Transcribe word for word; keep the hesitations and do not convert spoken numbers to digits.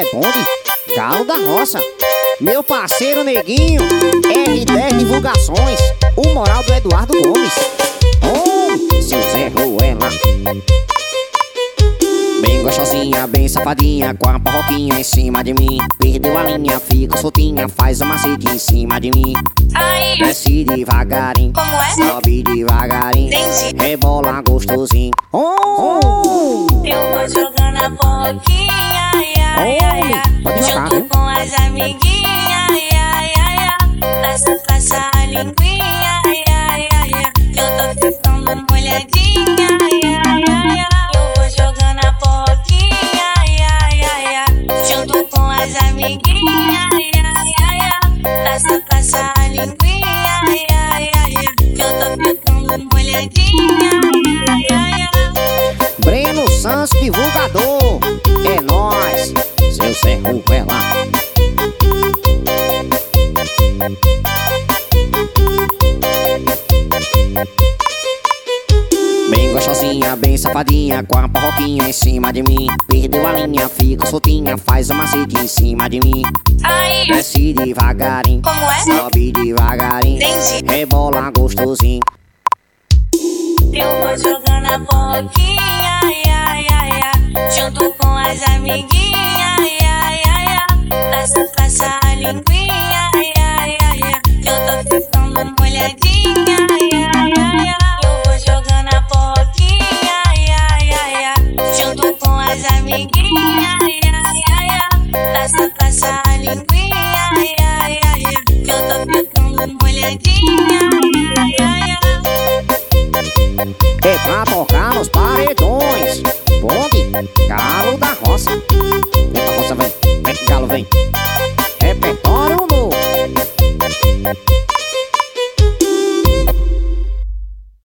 é bonde, Galo da Roça. Meu parceiro Neguinho, R dez Divulgações, o moral do Eduardo Gomes. Oh, seu Zé Ruela. Bem gostosinha, bem safadinha, com a parroquinha em cima de mim. Perdeu a linha, fica soltinha, faz o macete em cima de mim. Aí, desce devagarinho, como é? sobe devagarinho, entendi. rebola gostosinho. Oh, oh. Eu vou jogando a boquinha, ai, ai, ai, ai, junto com as amiguinhas, ai, ai, ai, ai. Passa, passa a linguinha, ai, ai, ai, ai. Eu tô ficando molhadinha, ai, ai, ai, ai. Eu vou jogando a boquinha, ai, ai, ai, ai, junto com as amiguinhas, ai, ai, ai, ai. Passa, passa a linguinha, ai, ai, ai, ai. Eu tô ficando molhadinha, ai, ai, ai. Breno Sans Divulgador, é nóis, seu Zé Ruela. Bem gostosinha, bem safadinha, com a parroquinha em cima de mim. Perdeu a linha, fica soltinha, faz o macete em cima de mim. Aí, desce devagarinho, como é? sobe devagarinho, entendi. rebola gostosinho. Eu vou jogando a boquinha, ai, ai, ai, ai, junto com as amiguinhas, ai, ai, ai, ai. Passa, passa a linguinha, ai, ai, ai, ai. Eu tô ficando molhadinha, ai, ai, ai, ai. Eu vou jogando a boquinha, ai, ai, ai, ai, junto com as amiguinhas, ai, ai, ai, ai. Passa, passa a linguinha, ai, ai, ai, ai. Eu tô ficando molhadinha, ai, ai, ai. É pra tocar nos paredões, bonde, Galo da Roça.